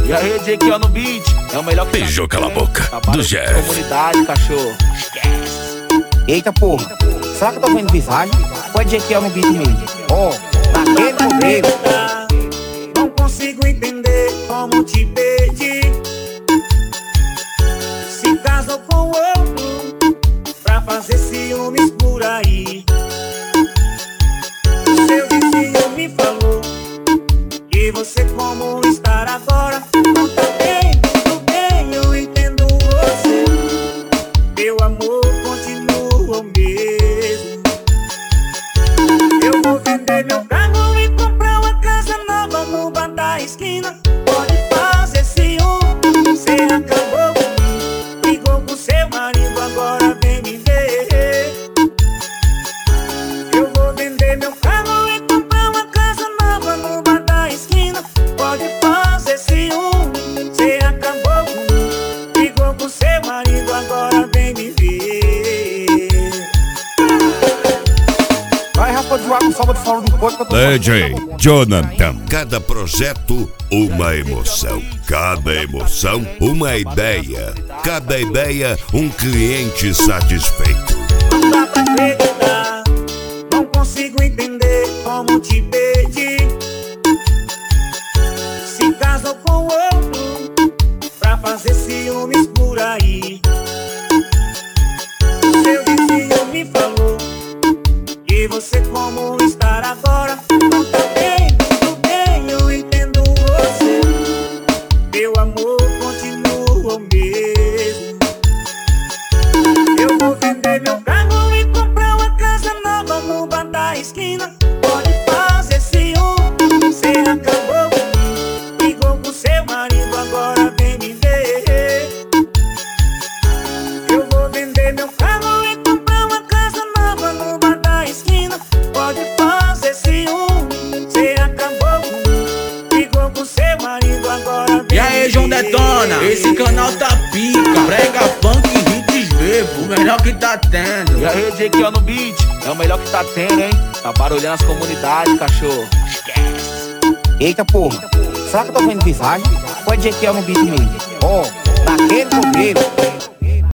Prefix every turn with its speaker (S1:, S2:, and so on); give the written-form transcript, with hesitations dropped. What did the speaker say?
S1: E aí, Ezequiel no beat, é o melhor que
S2: Beijou, cala a boca, do Jeff.
S1: Comunidade, cachorro.
S3: Eita porra, será que eu tô vendo visagem? Ou é Ezequiel no beat mesmo? Ó, naquele modelo.
S4: Não consigo entender como te perdi. Se casou com outro pra fazer ciúmes por aí. O seu vizinho me falou que você como estar agora. Não tá bem, tudo bem, eu entendo você. Meu amor continua o mesmo. Eu vou vender meu carro e comprar uma casa nova no bar da esquina. Pode fazer ciúme, você acabou comigo. Brigou com seu marido, agora vem me ver. Eu vou vender meu carro e comprar uma casa nova no bar da esquina. Pode fazer ciúme, você acabou comigo. Brigou com seu marido, agora vem me ver.
S3: Vai, raspa de água, sobra de fora do corpo que eu tô
S2: DJ Jonathan. Cada projeto, uma emoção. Cada emoção, uma ideia. Cada ideia, um cliente satisfeito.
S4: Não dá pra acreditar, não consigo entender como te perdi. Se casou com outro pra fazer ciúmes por aí. O seu vizinho me falou que você como estar agora. Não tá bem, tudo bem, eu entendo você. Meu amor continua o mesmo. Eu vou vender meu carro e comprar uma casa nova no bar da esquina. Pode fazer ciúme, você acabou comigo. Brigou com seu marido, agora vem me ver. Eu vou vender meu carro e comprar uma casa nova no bar da esquina. Pode fazer ciúme, você acabou comigo. Brigou com seu marido, agora vem
S1: E aí,
S4: me
S1: João
S4: ver.
S1: Detona, esse canal tá pica. Prega funk e hits vevo, o melhor que tá tendo. E aí, Ezequiel no beat, é o melhor que tá tendo, hein? Tá barulhando as comunidades, cachorro.
S3: Eita porra, será que eu tô vendo visagem? Ou é Ezequiel no beat mesmo? Ó, naquele modelo.